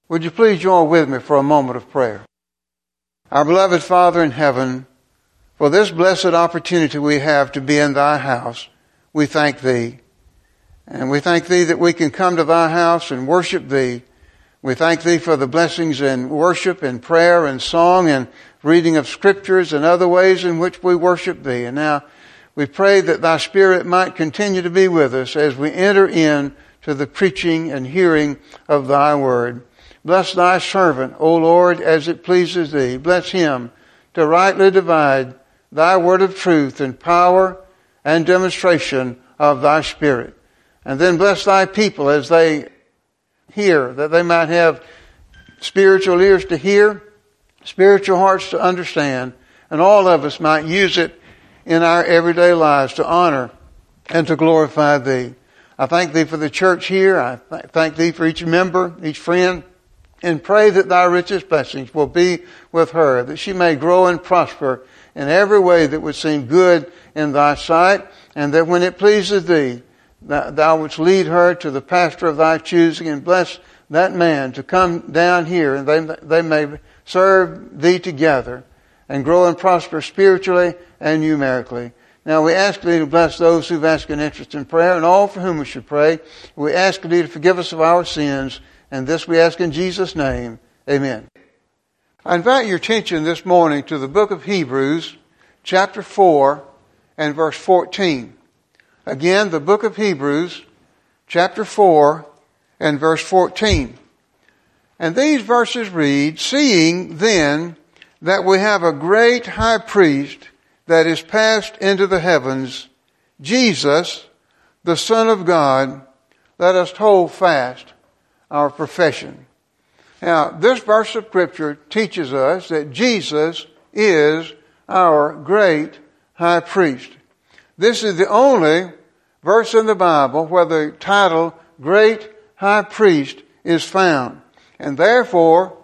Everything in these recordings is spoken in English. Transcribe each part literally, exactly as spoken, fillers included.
Would you please join with me for a moment of prayer? Our beloved Father in heaven, for this blessed opportunity we have to be in thy house, we thank thee. And we thank thee that we can come to thy house and worship thee. We thank thee for the blessings in worship and prayer and song and reading of scriptures and other ways in which we worship thee. And now we pray that thy Spirit might continue to be with us as we enter in to the preaching and hearing of thy word. Bless thy servant, O Lord, as it pleases thee. Bless him to rightly divide thy word of truth in power and demonstration of thy Spirit. And then bless thy people as they hear, that they might have spiritual ears to hear, spiritual hearts to understand, and all of us might use it in our everyday lives to honor and to glorify thee. I thank thee for the church here. I th- thank thee for each member, each friend, and pray that thy richest blessings will be with her, that she may grow and prosper in every way that would seem good in thy sight, and that when it pleases thee, that thou wouldst lead her to the pastor of thy choosing, and bless that man to come down here, and they, they may serve thee together and grow and prosper spiritually and numerically. Now we ask thee to bless those who've asked an interest in prayer, and all for whom we should pray. We ask thee to forgive us of our sins, and this we ask in Jesus' name. Amen. I invite your attention this morning to the book of Hebrews, chapter four and verse fourteen. Again, the book of Hebrews, chapter four and verse fourteen. And these verses read, "Seeing then that we have a great high priest that is passed into the heavens, Jesus, the Son of God, let us hold fast our profession." Now, this verse of Scripture teaches us that Jesus is our great high priest. This is the only verse in the Bible where the title Great High Priest is found. And therefore,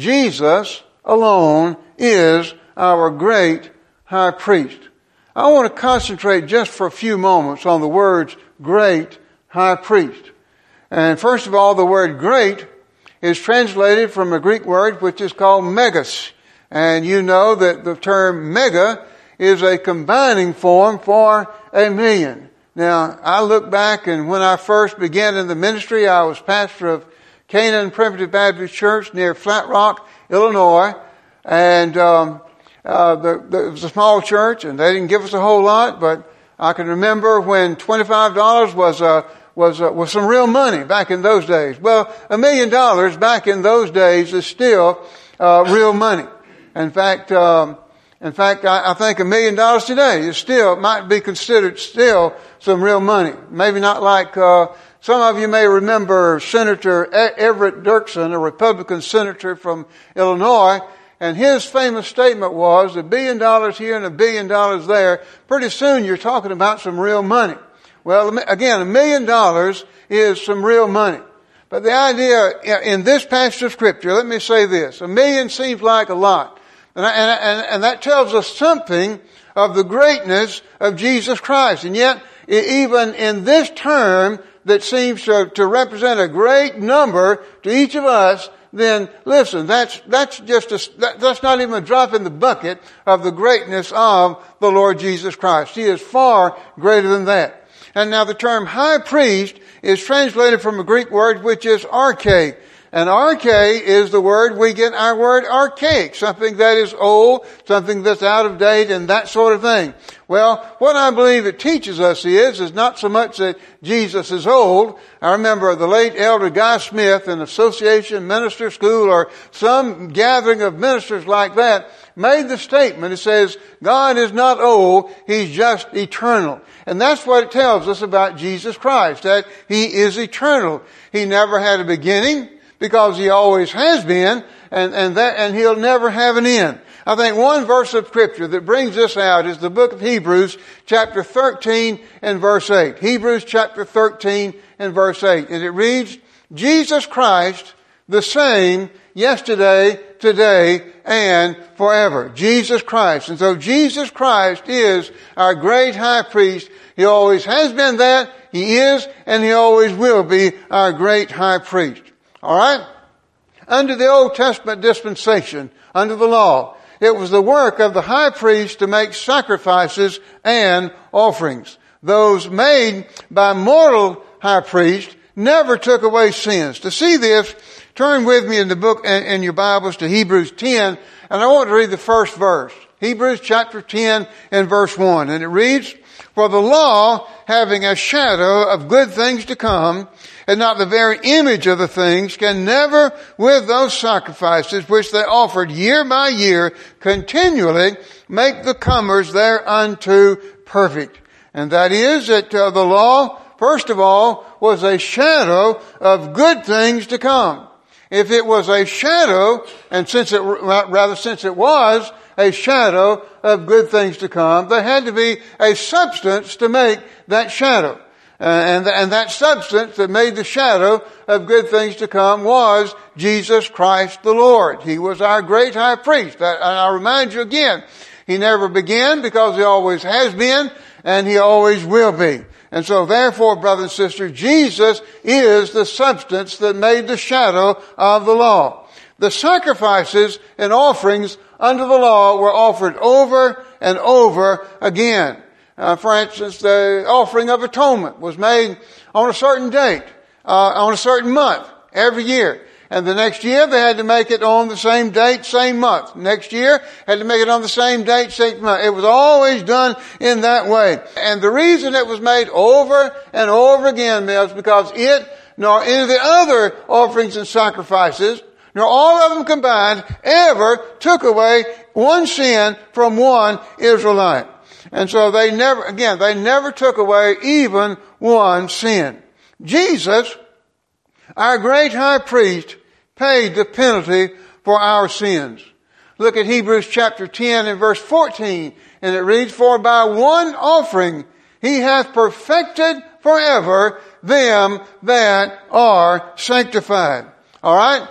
Jesus alone is our great high priest. I want to concentrate just for a few moments on the words great high priest. And first of all, the word great is translated from a Greek word which is called megas. And you know that the term mega is a combining form for a million. Now, I look back, and when I first began in the ministry, I was pastor of Canaan Primitive Baptist Church near Flat Rock, Illinois. And um, uh, the, the, it was a small church, and they didn't give us a whole lot, but I can remember when twenty-five dollars was a was uh, was some real money back in those days. Well, a million dollars back in those days is still uh, real money. In fact, um, in fact, I, I think a million dollars today is still might be considered still some real money. Maybe not like uh, some of you may remember Senator Everett Dirksen, a Republican senator from Illinois, and his famous statement was a billion dollars here and a billion dollars there. Pretty soon you're talking about some real money. Well, again, a million dollars is some real money. But the idea in this passage of Scripture, let me say this. A million seems like a lot. And, and, and that tells us something of the greatness of Jesus Christ. And yet, even in this term that seems to, to represent a great number to each of us, then listen, that's, that's just a, that, that's not even a drop in the bucket of the greatness of the Lord Jesus Christ. He is far greater than that. And now the term high priest is translated from a Greek word which is arche. And arche is the word we get our word archaic, something that is old, something that's out of date, and that sort of thing. Well, what I believe it teaches us is, is not so much that Jesus is old. I remember the late Elder Guy Smith in Association Minister School or some gathering of ministers like that made the statement. It says, God is not old, He's just eternal. And that's what it tells us about Jesus Christ, that He is eternal. He never had a beginning because He always has been, and, and that, and He'll never have an end. I think one verse of Scripture that brings this out is the book of Hebrews, chapter thirteen and verse eight. Hebrews chapter thirteen and verse eight. And it reads, Jesus Christ, the same yesterday, today, and forever. Jesus Christ. And so Jesus Christ is our great high priest. He always has been that. He is, and He always will be our great high priest. All right? under the Old Testament dispensation, under the law, it was the work of the high priest to make sacrifices and offerings. Those made by mortal high priest never took away sins. To see this, turn with me in the book, in your Bibles, to Hebrews ten, and I want to read the first verse. Hebrews chapter ten and verse one. And it reads, "For the law, having a shadow of good things to come, and not the very image of the things, can never, with those sacrifices which they offered year by year, continually make the comers thereunto perfect." And that is that uh, the law, first of all, was a shadow of good things to come. If it was a shadow, and since it, rather since it was a shadow of good things to come, there had to be a substance to make that shadow. Uh, and, and that substance that made the shadow of good things to come was Jesus Christ the Lord. He was our great high priest. And I remind you again, he never began because he always has been, and he always will be. And so therefore, brothers and sisters, Jesus is the substance that made the shadow of the law. The sacrifices and offerings under the law were offered over and over again. Uh, for instance, the offering of atonement was made on a certain date, uh, on a certain month, every year. And the next year they had to make it on the same date, same month. Next year had to make it on the same date, same month. It was always done in that way. And the reason it was made over and over again is because it, nor any of the other offerings and sacrifices, nor all of them combined, ever took away one sin from one Israelite. And so they never, again, they never took away even one sin. Jesus, our great high priest, paid the penalty for our sins. Look at Hebrews chapter ten and verse fourteen, and it reads, "For by one offering he hath perfected forever them that are sanctified." All right?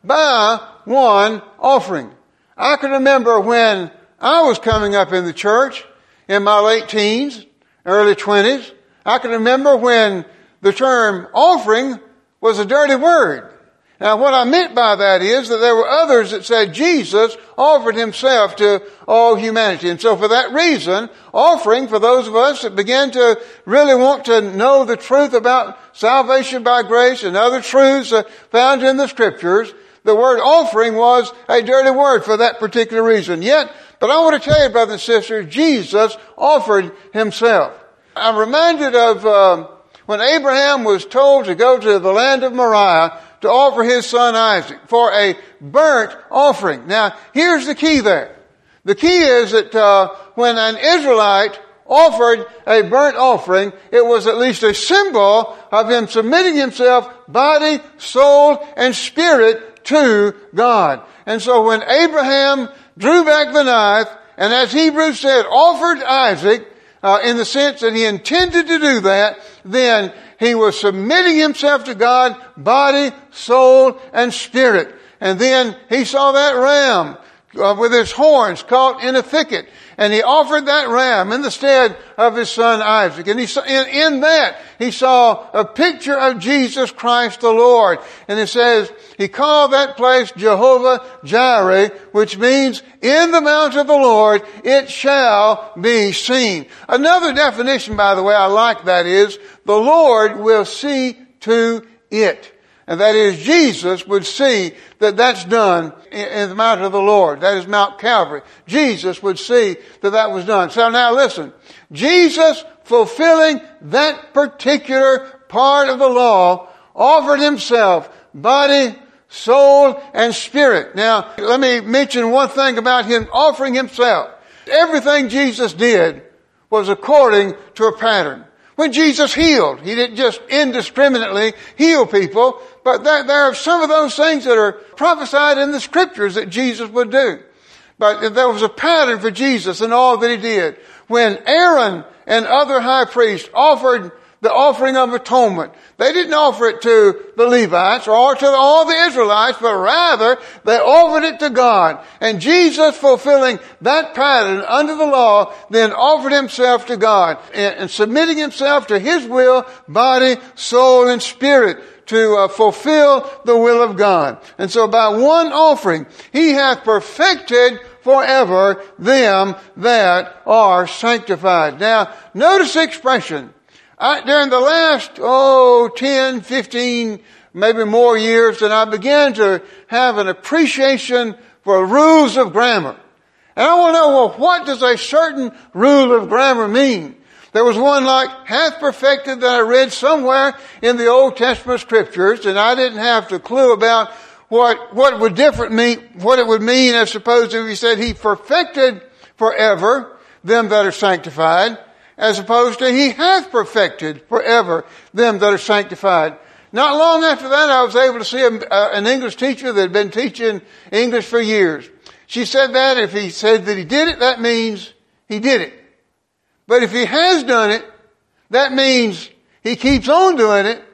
By one offering. I can remember when I was coming up in the church in my late teens, early twenties. I can remember when the term offering was a dirty word. Now what I meant by that is that there were others that said Jesus offered himself to all humanity. And so for that reason, offering, for those of us that began to really want to know the truth about salvation by grace and other truths found in the scriptures, the word offering was a dirty word for that particular reason. Yet, but I want to tell you, brothers and sisters, Jesus offered himself. I'm reminded of uh, when Abraham was told to go to the land of Moriah to offer his son Isaac for a burnt offering. Now, here's the key there. The key is that uh, when an Israelite offered a burnt offering, it was at least a symbol of him submitting himself, body, soul, and spirit to God. And so when Abraham drew back the knife, and as Hebrews said, offered Isaac, uh, in the sense that he intended to do that, then he was submitting himself to God, body, soul, and spirit. And then he saw that ram uh, with his horns caught in a thicket. And he offered that ram in the stead of his son Isaac. And he saw, in, in that, he saw a picture of Jesus Christ the Lord. And it says, he called that place Jehovah Jireh, which means, in the mount of the Lord, it shall be seen. Another definition, by the way, I like that is, the Lord will see to it. And that is, Jesus would see that that's done in the mount of the Lord. That is Mount Calvary. Jesus would see that that was done. So now listen. Jesus, fulfilling that particular part of the law, offered himself, body, soul, and spirit. Now, let me mention one thing about him offering himself. Everything Jesus did was according to a pattern. When Jesus healed, he didn't just indiscriminately heal people, but there, there are some of those things that are prophesied in the scriptures that Jesus would do. But there was a pattern for Jesus in all that he did. When Aaron and other high priests offered the offering of atonement, they didn't offer it to the Levites or to all the Israelites, but rather they offered it to God. And Jesus, fulfilling that pattern under the law, then offered himself to God and submitting himself to his will, body, soul, and spirit to uh, fulfill the will of God. And so by one offering, He hath perfected forever them that are sanctified. Now, notice the expression. I, during the last, oh, ten, fifteen, maybe more years, that I began to have an appreciation for rules of grammar. And I want to know, well, what does a certain rule of grammar mean? There was one like, hath perfected, that I read somewhere in the Old Testament scriptures, and I didn't have a clue about what, what would different mean, what it would mean, as suppose if he said he perfected forever them that are sanctified, as opposed to he hath perfected forever them that are sanctified. Not long after that, I was able to see a, uh, an English teacher that had been teaching English for years. She said that if he said that he did it, that means he did it. But if he has done it, that means he keeps on doing it,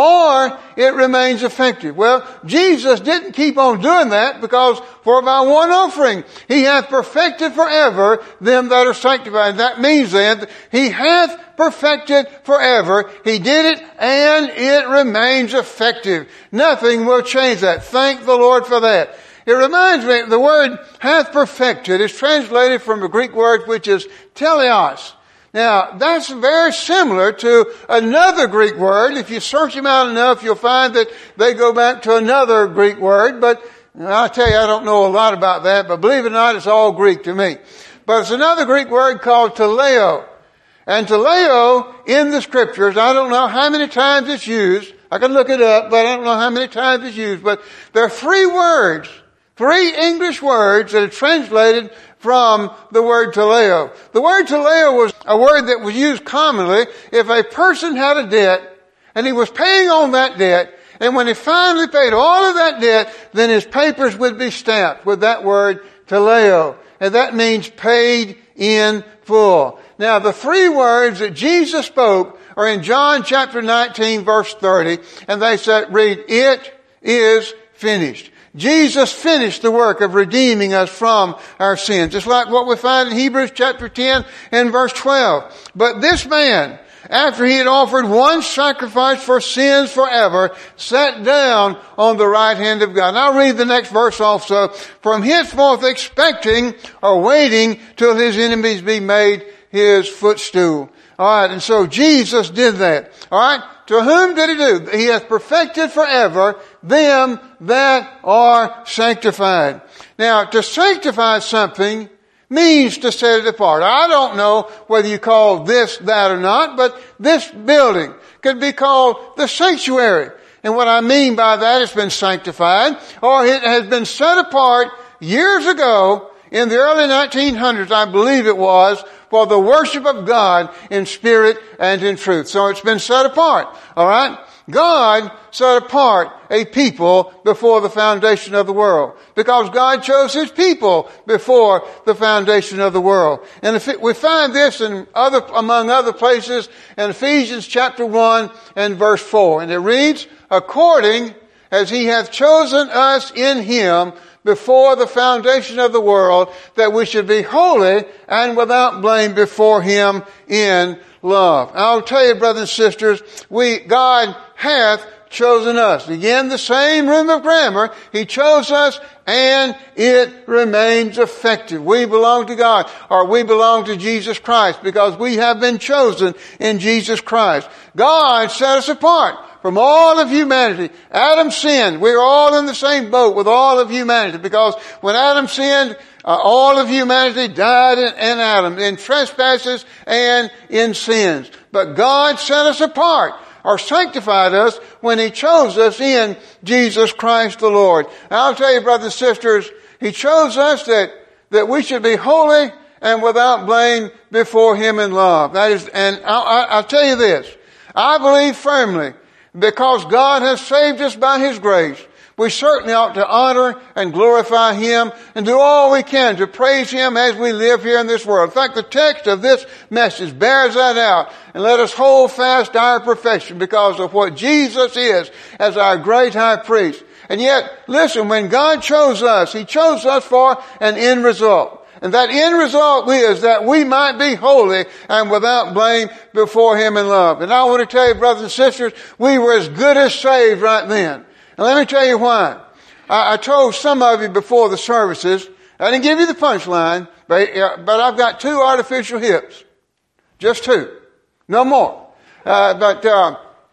or it remains effective. Well, Jesus didn't keep on doing that, because for by one offering He hath perfected forever them that are sanctified. That means then that He hath perfected forever. He did it, and it remains effective. Nothing will change that. Thank the Lord for that. It reminds me, the word hath perfected is translated from a Greek word which is teleos. Now, that's very similar to another Greek word. If you search them out enough, you'll find that they go back to another Greek word. But I'll tell you, I don't know a lot about that, but believe it or not, it's all Greek to me. But it's another Greek word called teleo. And teleo in the scriptures, I don't know how many times it's used. I can look it up, but I don't know how many times it's used. But there are three words, three English words that are translated from the word teleo. The word teleo was a word that was used commonly if a person had a debt and he was paying on that debt, and when he finally paid all of that debt, then his papers would be stamped with that word teleo. And that means paid in full. Now, the three words that Jesus spoke are in John chapter nineteen verse thirty, and they said, read, it is finished. Jesus finished the work of redeeming us from our sins. Just like what we find in Hebrews chapter ten and verse twelve. But this man, after he had offered one sacrifice for sins forever, sat down on the right hand of God. And I'll read the next verse also. From henceforth expecting or waiting till his enemies be made his footstool. Alright, and so Jesus did that. Alright, to whom did he do? He hath perfected forever them that are sanctified. Now, to sanctify something means to set it apart. I don't know whether you call this that or not, but this building could be called the sanctuary. And what I mean by that, it's been sanctified, or it has been set apart years ago in the early nineteen hundreds, I believe it was, for the worship of God in spirit and in truth. So it's been set apart. All right? God set apart a people before the foundation of the world, because God chose His people before the foundation of the world. And if it, we find this in other, among other places, in Ephesians chapter one and verse four. And it reads, according as He hath chosen us in Him before the foundation of the world, that we should be holy and without blame before Him in love. I'll tell you, brothers and sisters, we, God hath chosen us. Again, the same room of grammar. He chose us, and it remains effective. We belong to God, or we belong to Jesus Christ, because we have been chosen in Jesus Christ. God set us apart from all of humanity. Adam sinned. We're all in the same boat with all of humanity, because when Adam sinned, uh, all of humanity died in, in Adam, in trespasses and in sins. But God set us apart, or sanctified us, when He chose us in Jesus Christ the Lord. And I'll tell you, brothers and sisters, He chose us that, that we should be holy and without blame before Him in love. That is, and I'll, I'll tell you this, I believe firmly, because God has saved us by His grace, we certainly ought to honor and glorify Him and do all we can to praise Him as we live here in this world. In fact, the text of this message bears that out. And let us hold fast our profession because of what Jesus is as our great high priest. And yet, listen, when God chose us, He chose us for an end result. And that end result is that we might be holy and without blame before Him in love. And I want to tell you, brothers and sisters, we were as good as saved right then. And let me tell you why. I, I told some of you before the services, I didn't give you the punchline, but, uh, but I've got two artificial hips. Just two. No more. Uh, but, uh,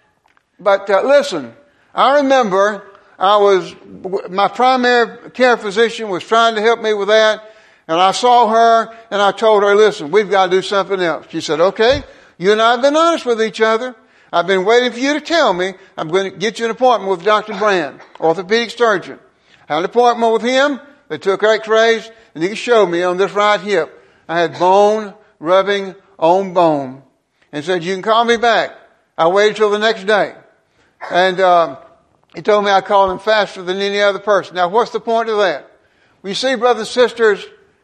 but, uh, listen, I remember I was, my primary care physician was trying to help me with that. And I saw her and I told her, listen, we've got to do something else. She said, okay, you and I have been honest with each other. I've been waiting for you to tell me. I'm going to get you an appointment with Doctor Brand, orthopedic surgeon. I had an appointment with him. They took x-rays and he showed me on this right hip. I had bone rubbing on bone and said, you can call me back. I waited till the next day. And, um, he told me I'd call him faster than any other person. Now, what's the point of that? Well, you see, brothers and sisters,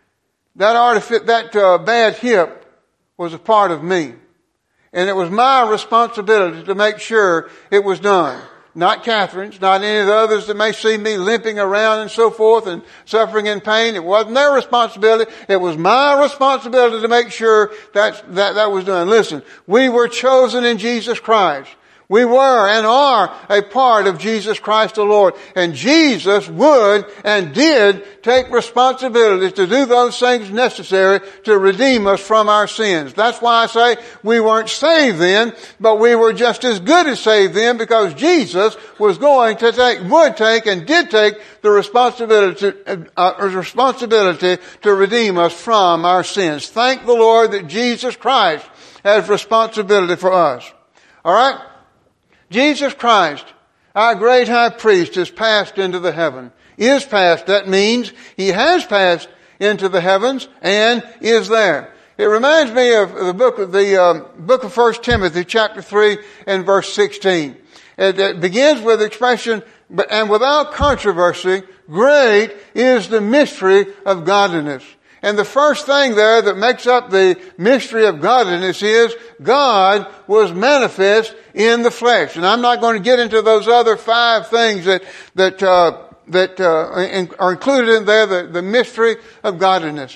that artific- that uh, bad hip was a part of me. And it was my responsibility to make sure it was done. Not Catherine's, not any of the others that may see me limping around and so forth and suffering in pain. It wasn't their responsibility. It was my responsibility to make sure that that, that was done. Listen, we were chosen in Jesus Christ. We were and are a part of Jesus Christ the Lord. And Jesus would and did take responsibility to do those things necessary to redeem us from our sins. That's why I say we weren't saved then, but we were just as good as saved then, because Jesus was going to take, would take and did take the responsibility, uh, responsibility to redeem us from our sins. Thank the Lord that Jesus Christ has responsibility for us. All right? Jesus Christ, our great high priest, is passed into the heaven. Is passed. That means He has passed into the heavens and is there. It reminds me of the book of the um, book of First Timothy, chapter three and verse sixteen. It, it begins with the expression, and without controversy, great is the mystery of godliness. And the first thing there that makes up the mystery of godliness is God was manifest in the flesh. And I'm not going to get into those other five things that that uh, that uh, in, are included in there, the, the mystery of godliness.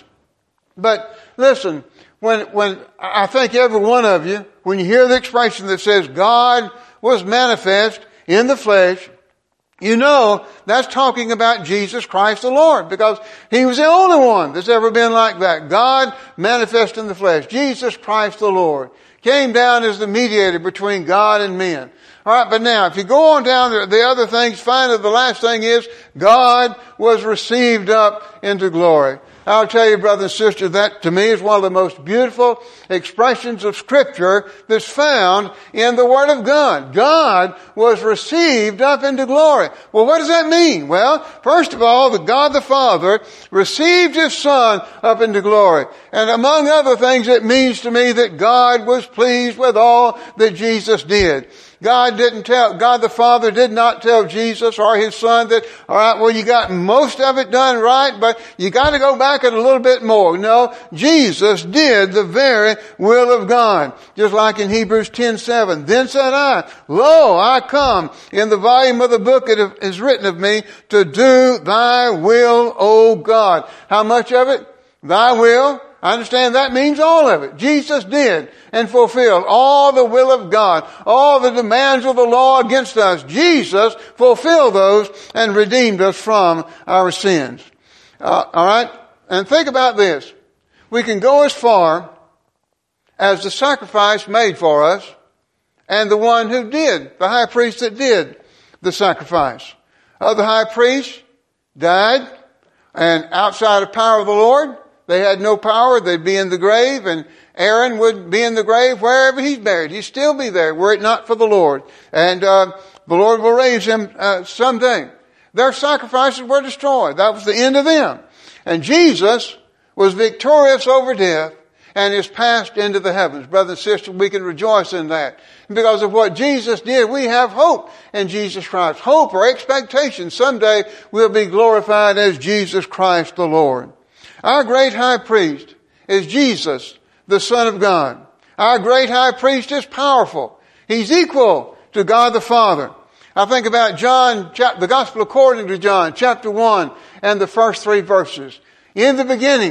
But listen, when when I think every one of you, when you hear the expression that says God was manifest in the flesh, you know that's talking about Jesus Christ the Lord, because He was the only one that's ever been like that. God manifest in the flesh. Jesus Christ the Lord came down as the mediator between God and men. All right, but now if you go on down the, the other things, finally the last thing is God was received up into glory. I'll tell you, brother and sister, that to me is one of the most beautiful expressions of Scripture that's found in the Word of God. God was received up into glory. Well, what does that mean? Well, first of all, the God the Father received His Son up into glory. And among other things, it means to me that God was pleased with all that Jesus did. God didn't tell, God the Father did not tell Jesus or His Son that, all right, well, you got most of it done right, but you got to go back a little bit more. No, Jesus did the very will of God. Just like in Hebrews ten seven. Then said I, lo, I come in the volume of the book it is written of me to do thy will, O God. How much of it? Thy will. I understand that means all of it. Jesus did and fulfilled all the will of God, all the demands of the law against us. Jesus fulfilled those and redeemed us from our sins. Uh, all right? And think about this. We can go as far as the sacrifice made for us and the one who did, the high priest that did the sacrifice. Other high priests died, and outside of power of the Lord, they had no power. They'd be in the grave, and Aaron would be in the grave wherever he's buried. He'd still be there were it not for the Lord. And uh, the Lord will raise him uh, someday. Their sacrifices were destroyed. That was the end of them. And Jesus was victorious over death and is passed into the heavens. Brothers and sisters, we can rejoice in that. And because of what Jesus did, we have hope in Jesus Christ. Hope or expectation. Someday we'll be glorified as Jesus Christ the Lord. Our great high priest is Jesus, the Son of God. Our great high priest is powerful. He's equal to God the Father. I think about John, the Gospel according to John, chapter one, and the first three verses. In the beginning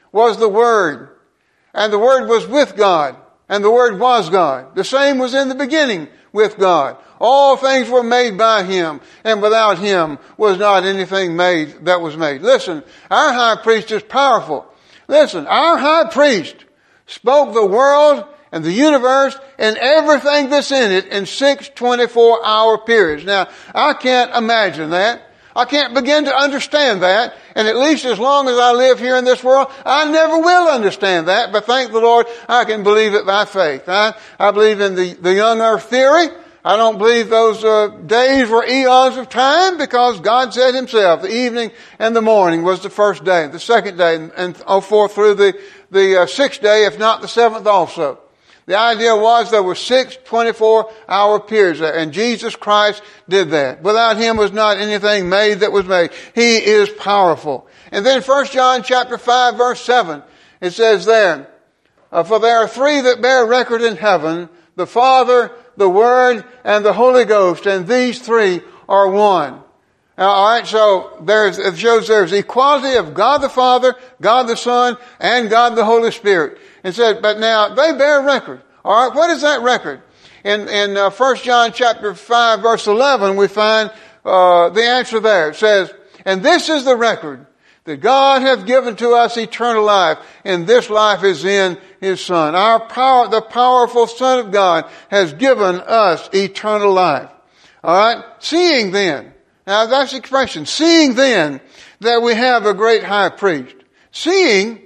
was the Word, and the Word was with God, and the Word was God. The same was in the beginning with God. All things were made by Him, and without Him was not anything made that was made. Listen, our high priest is powerful. Listen, our high priest spoke the world and the universe and everything that's in it in six twenty-four hour periods. Now, I can't imagine that. I can't begin to understand that. And at least as long as I live here in this world, I never will understand that. But thank the Lord, I can believe it by faith. I, I believe in the, the young earth theory. I don't believe those uh, days were eons of time, because God said Himself, the evening and the morning was the first day, the second day, and, and oh, forth through the, the uh, sixth day, if not the seventh also. The idea was there were six twenty-four hour periods there, and Jesus Christ did that. Without Him was not anything made that was made. He is powerful. And then First John chapter five verse seven, it says there, uh, for there are three that bear record in heaven, the Father, the Word, and the Holy Ghost, and these three are one. Now, all right, so there's, it shows there's equality of God the Father, God the Son, and God the Holy Spirit. And said, but now they bear record. All right, what is that record? In in uh, First John chapter five verse eleven, we find uh, the answer there. It says, and this is the record, that God hath given to us eternal life, and this life is in His Son. Our power, the powerful Son of God, has given us eternal life. All right, seeing then. Now that's the expression. Seeing then that we have a great high priest. Seeing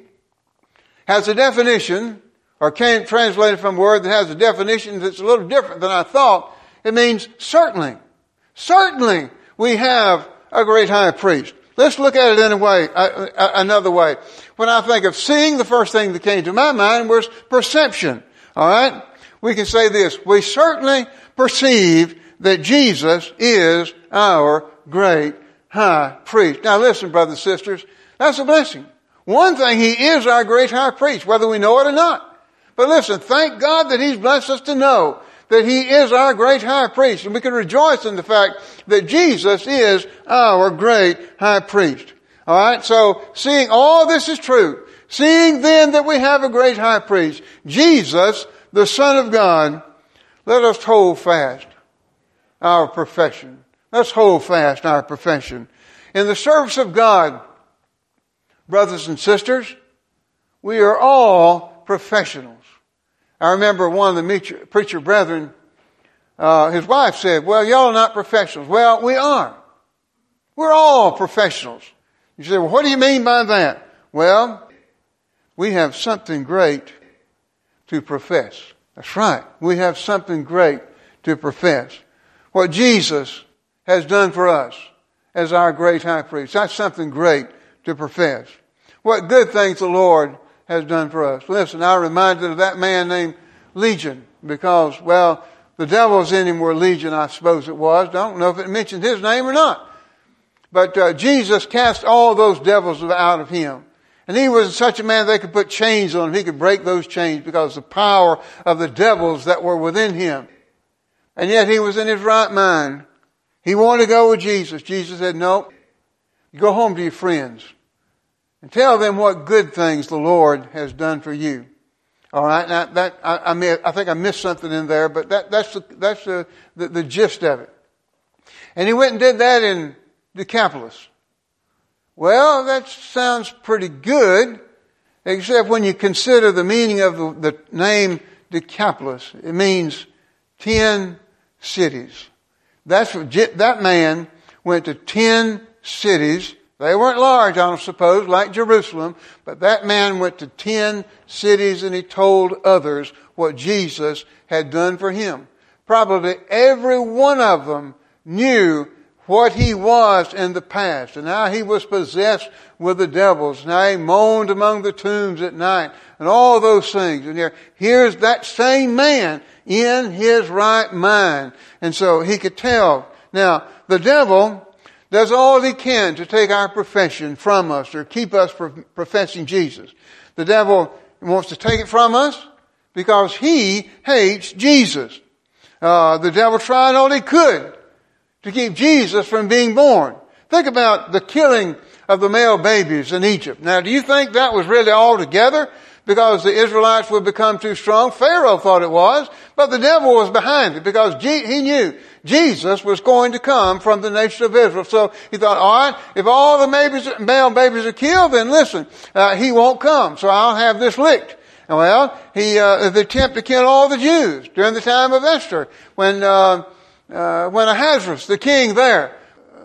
has a definition, or can translate it from a word that has a definition that's a little different than I thought. It means certainly. Certainly we have a great high priest. Let's look at it in a way, uh, uh, another way. When I think of seeing, the first thing that came to my mind was perception. All right? We can say this. We certainly perceive that Jesus is our great high priest. Now listen, brothers and sisters, that's a blessing. One thing, He is our great high priest, whether we know it or not. But listen, thank God that He's blessed us to know that He is our great high priest. And we can rejoice in the fact that Jesus is our great high priest. Alright, so seeing all this is true, seeing then that we have a great high priest, Jesus, the Son of God, let us hold fast our profession. Let's hold fast our profession. In the service of God, brothers and sisters, we are all professionals. I remember one of the preacher brethren, uh, his wife said, well, y'all are not professionals. Well, we are. We're all professionals. You say, well, what do you mean by that? Well, we have something great to profess. That's right. We have something great to profess. What Jesus has done for us as our great high priest, that's something great to profess. What good things the Lord has done for us. Listen, I'm reminded of that man named Legion, because, well, the devils in him were Legion, I suppose it was. I don't know if it mentioned his name or not. But uh, Jesus cast all those devils out of him. And he was such a man they could put chains on him. He could break those chains because of the power of the devils that were within him. And yet he was in his right mind. He wanted to go with Jesus. Jesus said, no, go home to your friends and tell them what good things the Lord has done for you. All right, now that I, I, may, I think I missed something in there, but that, that's the, that's the, the, the gist of it. And he went and did that in Decapolis. Well, that sounds pretty good, except when you consider the meaning of the, the name Decapolis. It means ten cities. That's what that man went to ten cities. They weren't large, I don't suppose, like Jerusalem, but that man went to ten cities and he told others what Jesus had done for him. Probably every one of them knew what he was in the past and how he was possessed with the devils and how he moaned among the tombs at night and all those things. And here, here's that same man in his right mind. And so he could tell. Now, the devil does all he can to take our profession from us or keep us from professing Jesus. The devil wants to take it from us because he hates Jesus. Uh, the devil tried all he could to keep Jesus from being born. Think about the killing of the male babies in Egypt. Now, do you think that was really all together because the Israelites would become too strong? Pharaoh thought it was, but the devil was behind it because he knew Jesus was going to come from the nation of Israel. So he thought, all right, if all the babies, male babies are killed, then listen, uh, he won't come, so I'll have this licked. And well, he, uh, the attempt to kill all the Jews during the time of Esther, when, uh, uh, when Ahasuerus, the king there,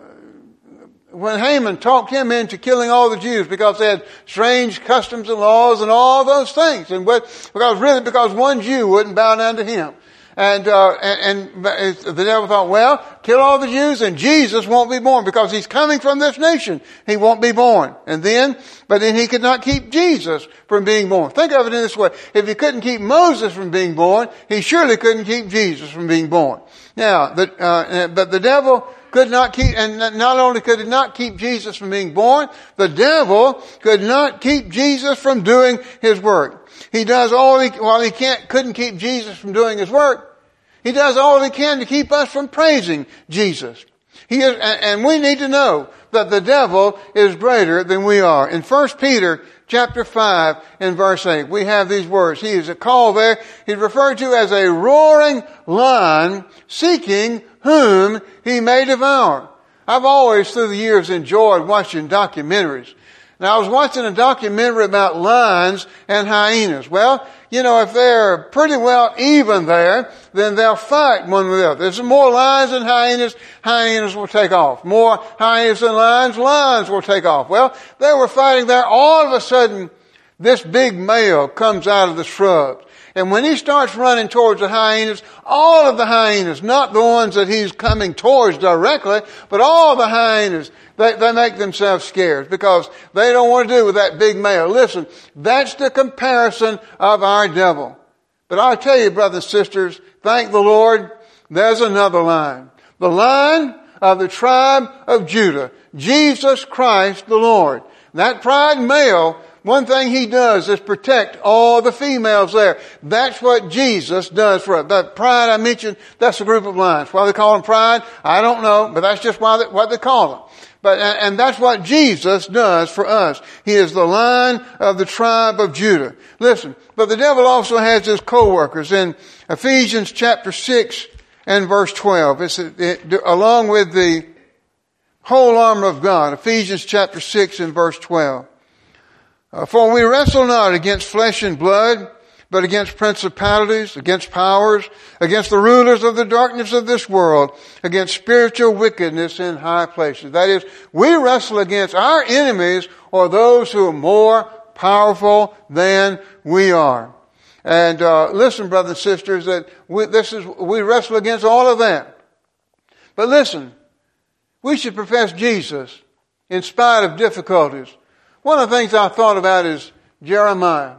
when Haman talked him into killing all the Jews because they had strange customs and laws and all those things. And what, because really because one Jew wouldn't bow down to him. And, uh, and, and the devil thought, well, kill all the Jews and Jesus won't be born because he's coming from this nation. He won't be born. And then, but then he could not keep Jesus from being born. Think of it in this way. If he couldn't keep Moses from being born, he surely couldn't keep Jesus from being born. Now, the, uh, but the devil could not keep, and not only could he not keep Jesus from being born, the devil could not keep Jesus from doing his work. He does all he, while he can't, couldn't keep Jesus from doing his work, he does all he can to keep us from praising Jesus. He is, and we need to know that the devil is greater than we are. In First Peter chapter five and verse eight, we have these words. He is called there, he's referred to as a roaring lion seeking whom he may devour. I've always through the years enjoyed watching documentaries. Now I was watching a documentary about lions and hyenas. Well, you know, if they're pretty well even there, then they'll fight one with the other. There's more lions than hyenas, hyenas will take off. More hyenas than lions, lions will take off. Well, they were fighting there. All of a sudden, this big male comes out of the shrubs. And when he starts running towards the hyenas, all of the hyenas, not the ones that he's coming towards directly, but all the hyenas, they, they make themselves scared because they don't want to do with that big male. Listen, that's the comparison of our devil. But I'll tell you, brothers and sisters, thank the Lord, there's another line. The line of the tribe of Judah, Jesus Christ the Lord. That pride male, one thing he does is protect all the females there. That's what Jesus does for us. That pride I mentioned, that's a group of lions. Why they call them pride, I don't know, but that's just why they, what they call them. But, and that's what Jesus does for us. He is the lion of the tribe of Judah. Listen, but the devil also has his co-workers in Ephesians chapter six and verse twelve. It's it, along with the whole armor of God. Ephesians chapter six and verse twelve. Uh, for we wrestle not against flesh and blood, but against principalities, against powers, against the rulers of the darkness of this world, against spiritual wickedness in high places. That is, we wrestle against our enemies or those who are more powerful than we are. And uh, listen, brothers and sisters, that we, this is we wrestle against all of that. But listen, we should profess Jesus in spite of difficulties. One of the things I thought about is Jeremiah.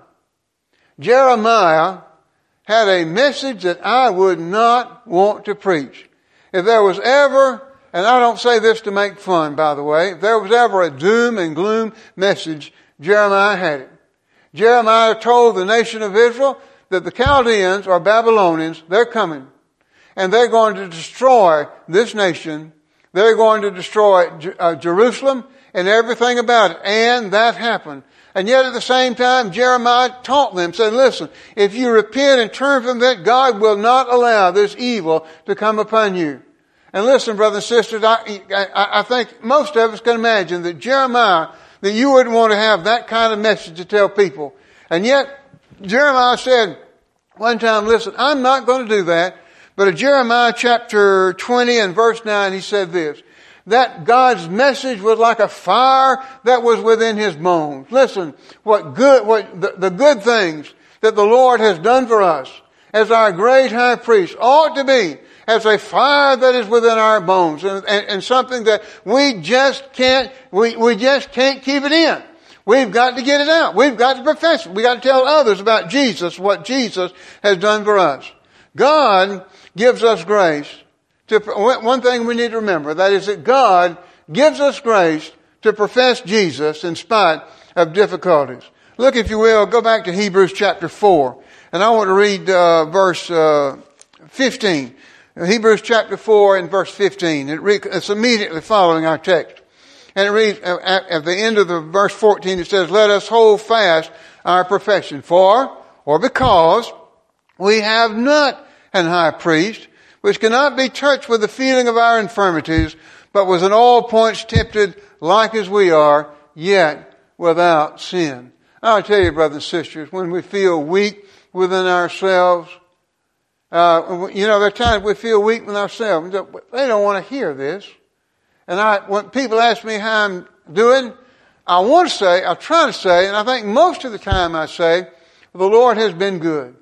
Jeremiah had a message that I would not want to preach. If there was ever, and I don't say this to make fun, by the way, if there was ever a doom and gloom message, Jeremiah had it. Jeremiah told the nation of Israel that the Chaldeans or Babylonians, they're coming. And they're going to destroy this nation. They're going to destroy uh, Jerusalem and everything about it. And that happened. And yet at the same time, Jeremiah taught them, said, listen, if you repent and turn from that, God will not allow this evil to come upon you. And listen, brothers and sisters, I, I, I think most of us can imagine that Jeremiah, that you wouldn't want to have that kind of message to tell people. And yet, Jeremiah said one time, listen, I'm not going to do that. But in Jeremiah chapter twenty and verse nine, he said this, that God's message was like a fire that was within his bones. Listen, what good, what the, the good things that the Lord has done for us as our great high priest ought to be as a fire that is within our bones and, and, and something that we just can't, we, we just can't keep it in. We've got to get it out. We've got to profess it. We've got to tell others about Jesus, what Jesus has done for us. God gives us grace. To, one thing we need to remember, that is that God gives us grace to profess Jesus in spite of difficulties. Look, if you will, go back to Hebrews chapter four. And I want to read uh, verse uh, fifteen. Hebrews chapter four and verse fifteen. It re- it's immediately following our text. And it reads, at, at the end of the verse fourteen, it says, let us hold fast our profession. For, or because, we have not an high priest, which cannot be touched with the feeling of our infirmities, but was in all points tempted like as we are, yet without sin. I'll tell you, brothers and sisters, when we feel weak within ourselves, uh, you know, there are times we feel weak within ourselves. They don't want to hear this. And I, when people ask me how I'm doing, I want to say, I try to say, and I think most of the time I say, the Lord has been good.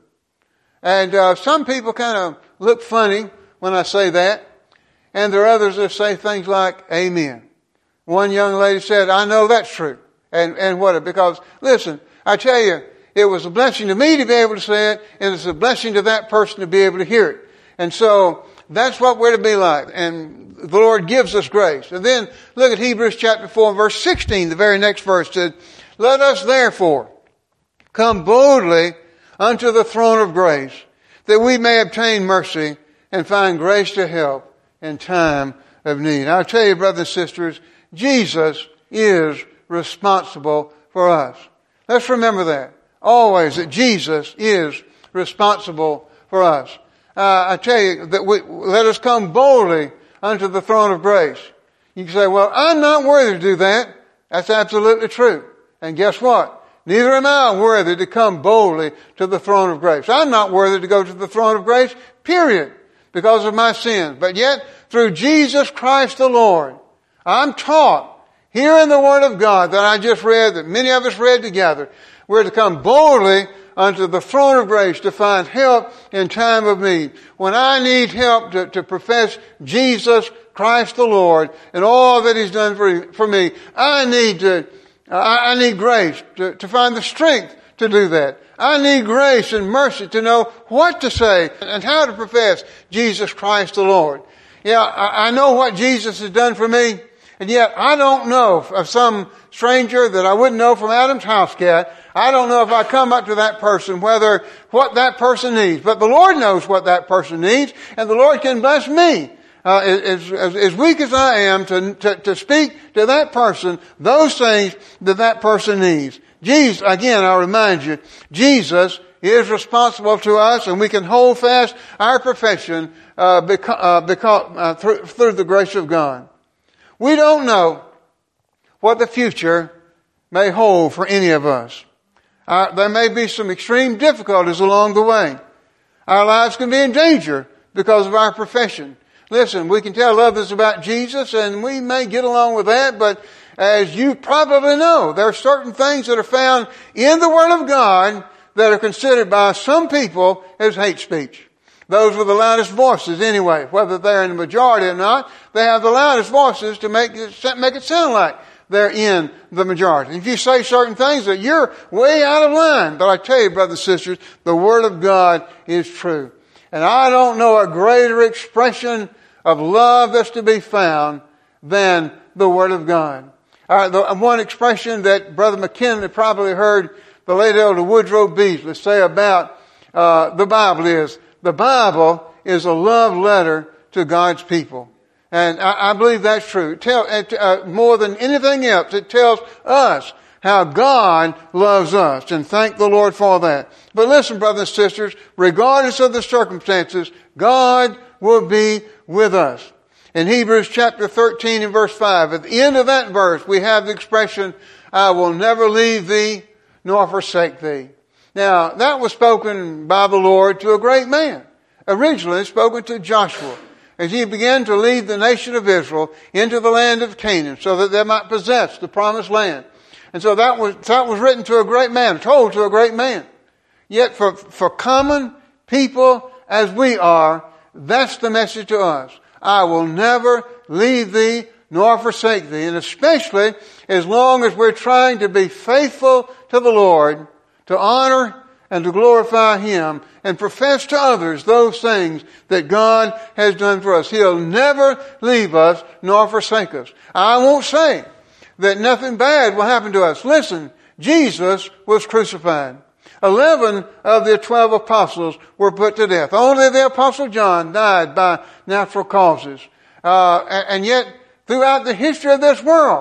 And uh, some people kind of look funny when I say that. And there are others that say things like, amen. One young lady said, I know that's true. And, and what? Because, listen, I tell you, it was a blessing to me to be able to say it, and it's a blessing to that person to be able to hear it. And so, that's what we're to be like. And the Lord gives us grace. And then, look at Hebrews chapter four, verse sixteen, the very next verse said, let us therefore come boldly unto the throne of grace, that we may obtain mercy and find grace to help in time of need. I'll tell you, brothers and sisters, Jesus is responsible for us. Let's remember that. Always that Jesus is responsible for us. Uh, I tell you that we, let us come boldly unto the throne of grace. You can say, well, I'm not worthy to do that. That's absolutely true. And guess what? Neither am I worthy to come boldly to the throne of grace. I'm not worthy to go to the throne of grace, period, because of my sins. But yet, through Jesus Christ the Lord, I'm taught here in the Word of God that I just read, that many of us read together, we're to come boldly unto the throne of grace to find help in time of need. When I need help to, to profess Jesus Christ the Lord and all that He's done for, for me, I need to, I, I need grace to, to find the strength to do that. I need grace and mercy to know what to say and how to profess Jesus Christ the Lord. Yeah, I, I know what Jesus has done for me, and yet I don't know of some stranger that I wouldn't know from Adam's house cat. I don't know if I come up to that person, whether what that person needs. But the Lord knows what that person needs, and the Lord can bless me, uh, as, as, as weak as I am, to, to, to speak to that person those things that that person needs. Jesus, again, I'll remind you, Jesus is responsible to us, and we can hold fast our profession uh, because, uh, because, uh, through, through the grace of God. We don't know what the future may hold for any of us. Uh, there may be some extreme difficulties along the way. Our lives can be in danger because of our profession. Listen, we can tell others about Jesus, and we may get along with that, but as you probably know, there are certain things that are found in the Word of God that are considered by some people as hate speech. Those with the loudest voices anyway, whether they're in the majority or not, they have the loudest voices to make it, make it sound like they're in the majority. If you say certain things that you're way out of line, but I tell you, brothers and sisters, the Word of God is true. And I don't know a greater expression of love that's to be found than the Word of God. Uh, the one expression that Brother McKinley probably heard the late Elder Woodrow Beasley say about uh, the Bible is, the Bible is a love letter to God's people. And I, I believe that's true. It tell, it, uh, more than anything else, it tells us how God loves us, and thank the Lord for that. But listen, brothers and sisters, regardless of the circumstances, God will be with us. In Hebrews chapter thirteen and verse five, at the end of that verse, we have the expression, I will never leave thee nor forsake thee. Now, that was spoken by the Lord to a great man. Originally spoken to Joshua, as he began to lead the nation of Israel into the land of Canaan, so that they might possess the promised land. And so that was, that was written to a great man, told to a great man. Yet for, for common people as we are, that's the message to us. I will never leave thee nor forsake thee. And especially as long as we're trying to be faithful to the Lord, to honor and to glorify Him, and profess to others those things that God has done for us. He'll never leave us nor forsake us. I won't say that nothing bad will happen to us. Listen, Jesus was crucified. Eleven of the twelve apostles were put to death. Only the apostle John died by natural causes. Uh, and yet, throughout the history of this world,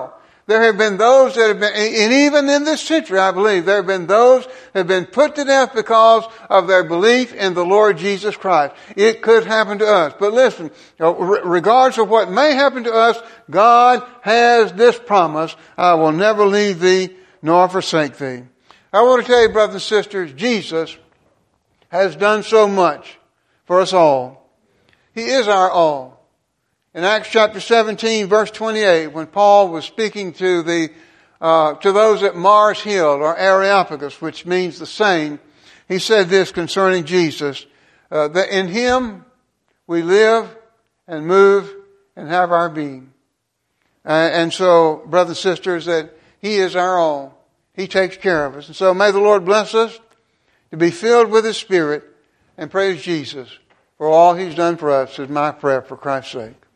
there have been those that have been, and even in this century, I believe, there have been those that have been put to death because of their belief in the Lord Jesus Christ. It could happen to us. But listen, regardless of what may happen to us, God has this promise: I will never leave thee nor forsake thee. I want to tell you, brothers and sisters, Jesus has done so much for us all. He is our all. In Acts chapter seventeen, verse twenty-eight, when Paul was speaking to the uh, to those at Mars Hill, or Areopagus, which means the same, he said this concerning Jesus, uh, that in Him we live and move and have our being. Uh, and so, brothers and sisters, that He is our all. He takes care of us. And so may the Lord bless us to be filled with His Spirit and praise Jesus for all He's done for us, is my prayer for Christ's sake.